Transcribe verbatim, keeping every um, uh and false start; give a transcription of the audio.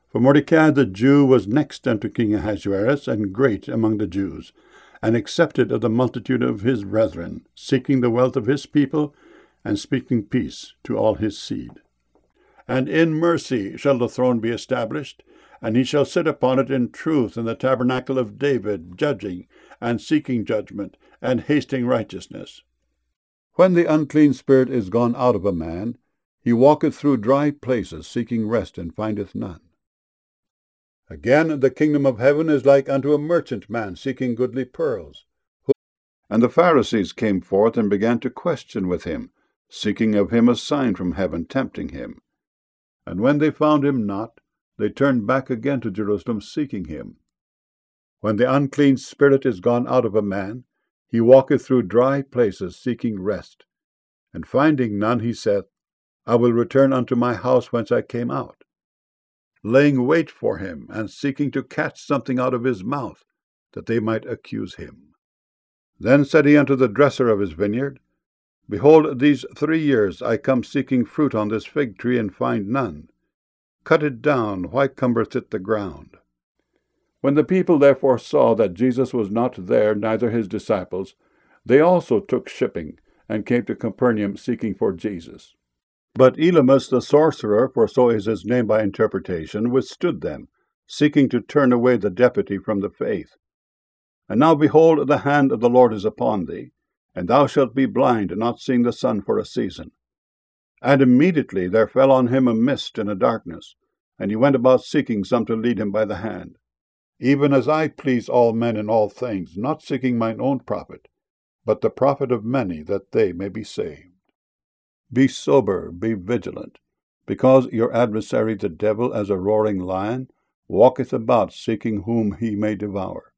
For Mordecai the Jew was next unto King Ahasuerus, and great among the Jews, and accepted of the multitude of his brethren, seeking the wealth of his people, and speaking peace to all his seed. And in mercy shall the throne be established, and he shall sit upon it in truth in the tabernacle of David, judging, and seeking judgment, and hasting righteousness. When the unclean spirit is gone out of a man, he walketh through dry places, seeking rest, and findeth none. Again, the kingdom of heaven is like unto a merchant man seeking goodly pearls. And the Pharisees came forth and began to question with him, seeking of him a sign from heaven, tempting him. And when they found him not, they turned back again to Jerusalem, seeking him. When the unclean spirit is gone out of a man, he walketh through dry places, seeking rest. And finding none, he saith, I will return unto my house whence I came out, laying wait for him, and seeking to catch something out of his mouth, that they might accuse him. Then said he unto the dresser of his vineyard, Behold, these three years I come seeking fruit on this fig tree, and find none. Cut it down, why cumbereth it the ground? When the people therefore saw that Jesus was not there, neither his disciples, they also took shipping, and came to Capernaum, seeking for Jesus. But Elymas the sorcerer, for so is his name by interpretation, withstood them, seeking to turn away the deputy from the faith. And now behold, the hand of the Lord is upon thee, and thou shalt be blind, not seeing the sun for a season. And immediately there fell on him a mist and a darkness, and he went about seeking some to lead him by the hand. Even as I please all men in all things, not seeking mine own profit, but the profit of many, that they may be saved. Be sober, be vigilant, because your adversary the devil, as a roaring lion, walketh about, seeking whom he may devour.